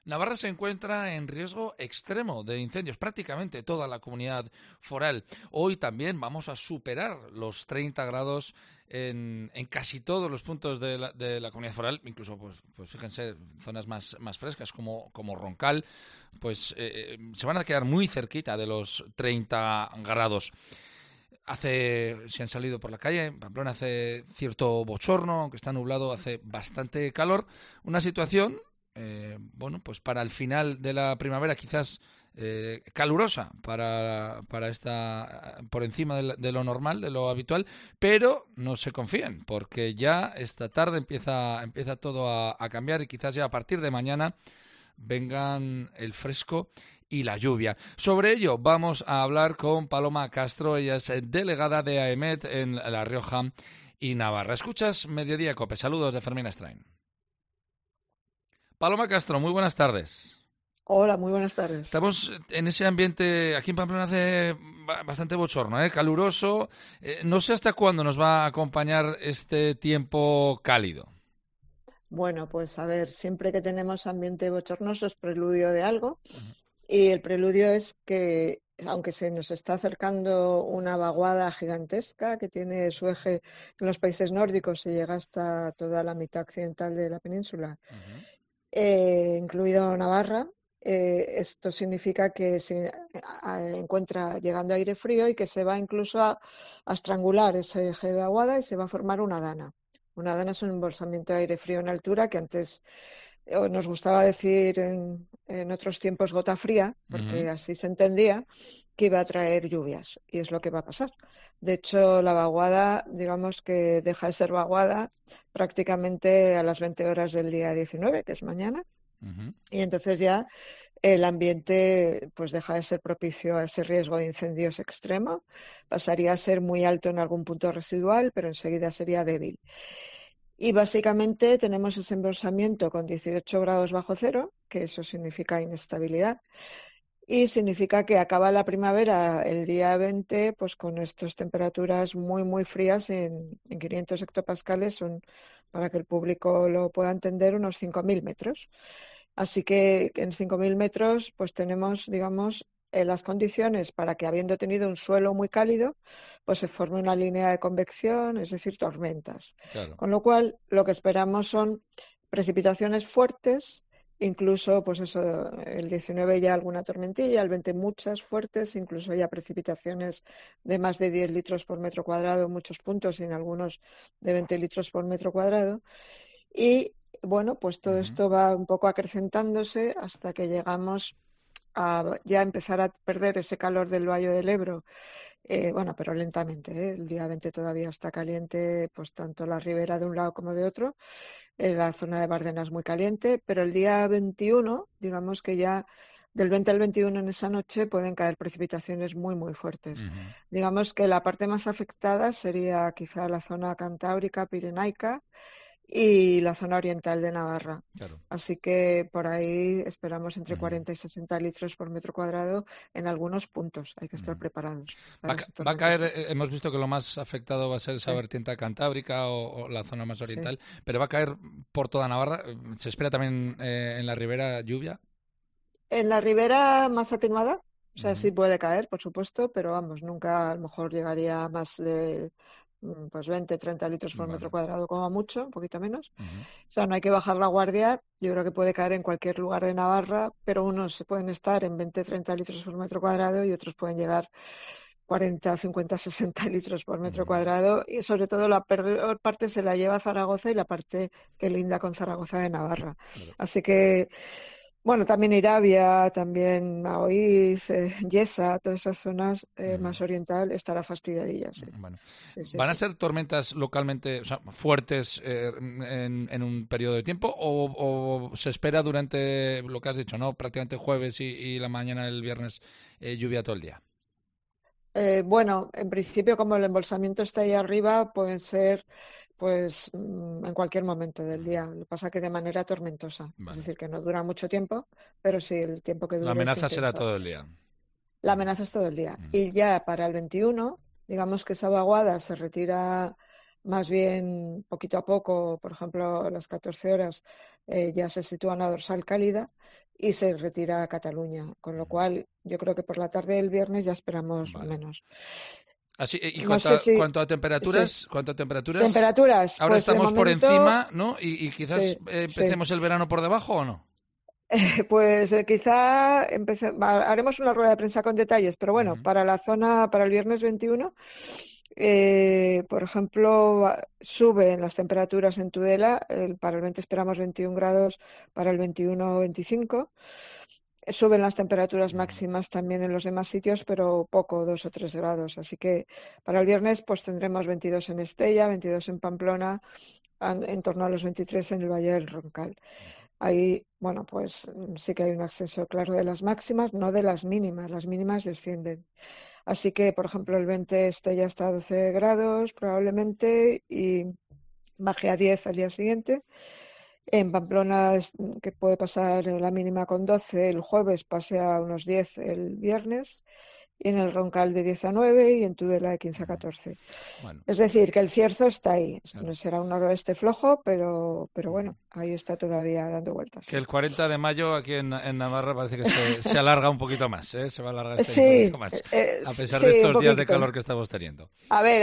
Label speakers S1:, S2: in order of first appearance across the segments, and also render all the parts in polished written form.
S1: Navarra se encuentra en riesgo extremo de incendios, prácticamente toda la comunidad foral. Hoy también vamos a superar los 30 grados en casi todos los puntos de la comunidad foral, incluso, pues fíjense, zonas más frescas como Roncal, pues se van a quedar muy cerquita de los 30 grados. Si han salido por la calle, en Pamplona hace cierto bochorno, aunque está nublado, hace bastante calor. Una situación, pues para el final de la primavera quizás calurosa para esta, por encima de lo normal, de lo habitual, pero no se confíen, porque ya esta tarde empieza todo a cambiar y quizás ya a partir de mañana vengan el fresco y la lluvia. Sobre ello vamos a hablar con Paloma Castro, ella es delegada de AEMET en La Rioja y Navarra. Escuchas Mediodía Cope. Saludos de Fermín Estrain. Paloma Castro, muy buenas tardes.
S2: Hola, muy buenas tardes.
S1: Estamos en ese ambiente, aquí en Pamplona hace bastante bochorno, caluroso. No sé hasta cuándo nos va a acompañar este tiempo cálido.
S2: Bueno, pues a ver, siempre que tenemos ambiente bochornoso es preludio de algo. Y el preludio es que, aunque se nos está acercando una vaguada gigantesca que tiene su eje en los países nórdicos y llega hasta toda la mitad occidental de la península, incluido Navarra, esto significa que se encuentra llegando aire frío y que se va incluso a estrangular ese eje de vaguada y se va a formar una dana. Una dana es un embolsamiento de aire frío en altura que antes nos gustaba decir en otros tiempos gota fría, porque así se entendía que iba a traer lluvias, y es lo que va a pasar. De hecho, la vaguada, digamos que deja de ser vaguada prácticamente a las 20 horas del día 19, que es mañana, y entonces ya el ambiente pues deja de ser propicio a ese riesgo de incendios extremo, pasaría a ser muy alto en algún punto residual, pero enseguida sería débil. Y básicamente tenemos ese embolsamiento con 18 grados bajo cero, que eso significa inestabilidad, y significa que acaba la primavera el día 20 pues con estas temperaturas muy, muy frías en 500 hectopascales, son, para que el público lo pueda entender, unos 5.000 metros. Así que en 5.000 metros pues tenemos, digamos, las condiciones para que, habiendo tenido un suelo muy cálido, pues se forme una línea de convección, es decir, tormentas.
S1: Claro.
S2: Con lo cual, lo que esperamos son precipitaciones fuertes, incluso, pues eso, el 19 ya alguna tormentilla, el 20 muchas fuertes, incluso ya precipitaciones de más de 10 litros por metro cuadrado en muchos puntos y en algunos de 20 litros por metro cuadrado. Y bueno, pues todo esto va un poco acrecentándose hasta que llegamos a ya empezar a perder ese calor del Valle del Ebro. Bueno, pero lentamente, ¿eh? El día 20 todavía está caliente, pues tanto la ribera de un lado como de otro. La zona de Bárdenas es muy caliente, pero el día 21, digamos que ya del 20 al 21 en esa noche pueden caer precipitaciones muy, muy fuertes. Digamos que la parte más afectada sería quizá la zona cantábrica, pirenaica, y la zona oriental de Navarra.
S1: Claro.
S2: Así que por ahí esperamos entre 40 y 60 litros por metro cuadrado en algunos puntos. Hay que estar preparados para esa
S1: Va a caer,
S2: tormenta.
S1: hemos visto que lo más afectado va a ser esa
S2: Sí,
S1: vertiente cantábrica o la zona más
S2: sí.
S1: oriental, pero va a caer por toda Navarra. ¿Se espera también en la ribera lluvia?
S2: En la ribera más atenuada, o sea, sí puede caer, por supuesto, pero vamos, nunca a lo mejor llegaría a más de pues 20, 30 litros por metro
S1: Vale.
S2: cuadrado como mucho, un poquito menos. O sea, no hay que bajar la guardia. Yo creo que puede caer en cualquier lugar de Navarra, pero unos pueden estar en 20, 30 litros por metro cuadrado y otros pueden llegar 40, 50, 60 litros por metro cuadrado. Y sobre todo la peor parte se la lleva Zaragoza y la parte que linda con Zaragoza de Navarra.
S1: Claro.
S2: Así que, bueno, también Irabia, también Maoiz, Yesa, todas esas zonas más oriental estará fastidiadilla, sí.
S1: Bueno,
S2: Sí, sí,
S1: ¿van a
S2: sí.
S1: ser tormentas localmente, o sea, fuertes en un periodo de tiempo o se espera durante lo que has dicho, ¿no? Prácticamente jueves y la mañana del viernes lluvia todo el día?
S2: Bueno, en principio, como el embolsamiento está ahí arriba, pueden ser pues en cualquier momento del día. Lo que pasa que de manera tormentosa. Es
S1: Vale.
S2: decir, que no dura mucho tiempo, pero sí, el tiempo que
S1: La
S2: dure es
S1: amenaza será
S2: intenso.
S1: todo el día.
S2: La amenaza es todo el día. Y ya para el 21, digamos que esa vaguada se retira más bien poquito a poco, por ejemplo, a las 14 horas ya se sitúa una dorsal cálida y se retira a Cataluña, con lo cual yo creo que por la tarde del viernes ya esperamos
S1: Vale.
S2: menos.
S1: Así, y
S2: No sé si...
S1: cuanto a
S2: Sí.
S1: temperaturas,
S2: Temperaturas,
S1: ahora
S2: pues de
S1: estamos por
S2: momento,
S1: encima, ¿no? Y quizás
S2: sí, sí.
S1: empecemos el verano por debajo o no.
S2: Pues quizá haremos una rueda de prensa con detalles, pero bueno,
S1: Ujú.
S2: para la zona, para el viernes 21, por ejemplo, suben las temperaturas en Tudela, para el 20 esperamos 21 grados, para el 21 25. Suben las temperaturas
S1: Ujú.
S2: máximas también en los demás sitios, pero poco, 2 o 3 grados. Así que para el viernes pues tendremos 22 en Estella, 22 en Pamplona, en torno a los 23 en el Valle del Roncal. Ahí, bueno, pues sí que hay un ascenso claro de las máximas, no de las mínimas descienden. Así que, por ejemplo, el 20 ya está a 12 grados probablemente y baje a 10 al día siguiente. En Pamplona, que puede pasar la mínima con 12 el jueves, pase a unos 10 el viernes, y en el Roncal de 10 a 9 y en Tudela de 15 a 14.
S1: Bueno,
S2: Es decir, que el cierzo está ahí.
S1: claro.
S2: Será un noroeste flojo, pero
S1: Ujú.
S2: bueno, ahí está todavía dando vueltas,
S1: Que
S2: sí.
S1: el 40 de mayo aquí en Navarra parece que se alarga un poquito más, ¿eh? Se va a alargar este año un poquito
S2: Sí,
S1: más, a pesar de
S2: sí, un
S1: estos días de
S2: poquito.
S1: calor que estamos teniendo.
S2: A ver,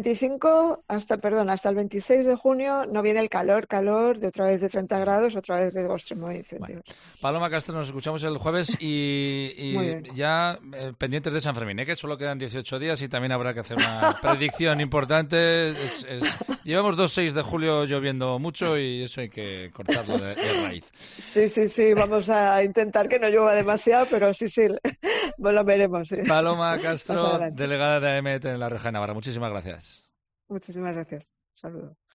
S2: hasta el 26 de junio no viene el calor de otra vez de 30 grados, otra vez riesgo extremo de
S1: Bueno,
S2: incendios.
S1: Paloma Castro, nos escuchamos el jueves
S2: Muy
S1: y
S2: bien.
S1: ya pendientes de San Fermín, ¿eh? Que solo quedan 18 días y también habrá que hacer una predicción importante. Llevamos 2-6 de julio lloviendo mucho y eso hay que cortarlo de raíz.
S2: Sí, sí, sí, vamos a intentar que no llueva demasiado, pero sí, sí, pues lo veremos, sí.
S1: Paloma
S2: Más
S1: Castro,
S2: adelante.
S1: delegada de AEMET en La Rioja de Navarra. Muchísimas gracias.
S2: Muchísimas gracias. Saludos.